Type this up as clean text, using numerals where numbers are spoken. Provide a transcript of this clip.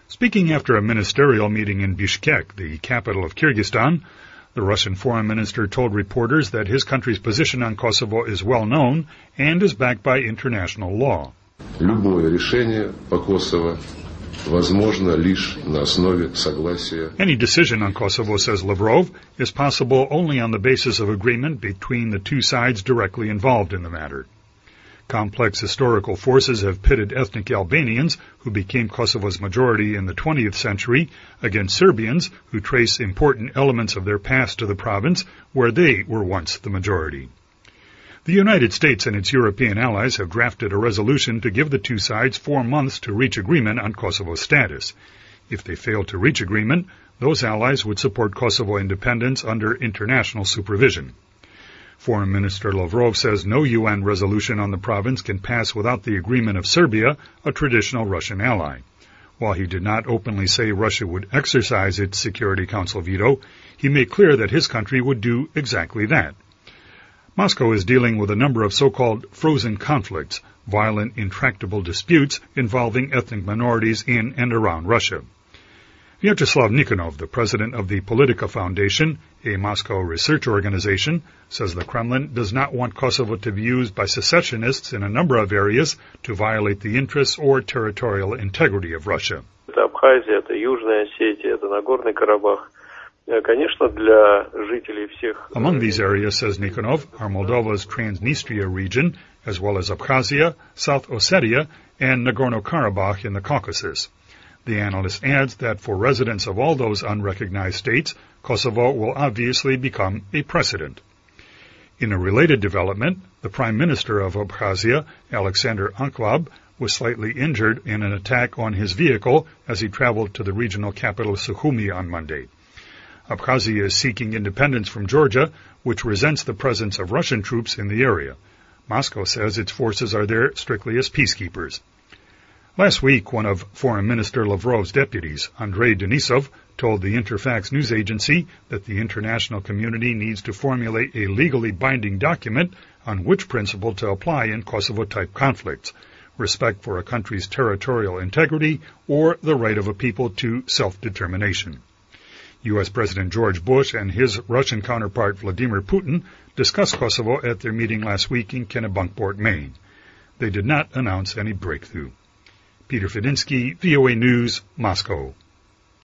Speaking after a ministerial meeting in Bishkek, the capital of Kyrgyzstan, the Russian foreign minister told reporters that his country's position on Kosovo is well known and is backed by international law. Любое решение по Косово возможно лишь на основе согласия. Any decision on Kosovo, says Lavrov, is possible only on the basis of agreement between the two sides directly involved in the matter. Complex historical forces have pitted ethnic Albanians, who became Kosovo's majority in the 20th century, against Serbians, who trace important elements of their past to the province, where they were once the majority. The United States and its European allies have drafted a resolution to give the two sides 4 months to reach agreement on Kosovo's status. If they fail to reach agreement, those allies would support Kosovo independence under international supervision. Foreign Minister Lavrov says no UN resolution on the province can pass without the agreement of Serbia, a traditional Russian ally. While he did not openly say Russia would exercise its Security Council veto, he made clear that his country would do exactly that. Moscow is dealing with a number of so-called frozen conflicts, violent, intractable disputes involving ethnic minorities in and around Russia. Vyacheslav Nikonov, the president of the Politika Foundation, a Moscow research organization, says the Kremlin does not want Kosovo to be used by secessionists in a number of areas to violate the interests or territorial integrity of Russia. Это Абхазия, это Южная Осетия, это Нагорный Карабах. Конечно, для жителей всех. Among these areas, says Nikonov, are Moldova's Transnistria region, as well as Abkhazia, South Ossetia, and Nagorno-Karabakh in the Caucasus. The analyst adds that for residents of all those unrecognized states, Kosovo will obviously become a precedent. In a related development, the Prime Minister of Abkhazia, Alexander Ankvab, was slightly injured in an attack on his vehicle as he traveled to the regional capital Sukhumi on Monday. Abkhazia is seeking independence from Georgia, which resents the presence of Russian troops in the area. Moscow says its forces are there strictly as peacekeepers. Last week, one of Foreign Minister Lavrov's deputies, Andrei Denisov, told the Interfax news agency that the international community needs to formulate a legally binding document on which principle to apply in Kosovo-type conflicts: respect for a country's territorial integrity or the right of a people to self-determination. U.S. President George Bush and his Russian counterpart Vladimir Putin discussed Kosovo at their meeting last week in Kennebunkport, Maine. They did not announce any breakthrough. Peter Fedinsky, VOA News, Moscow.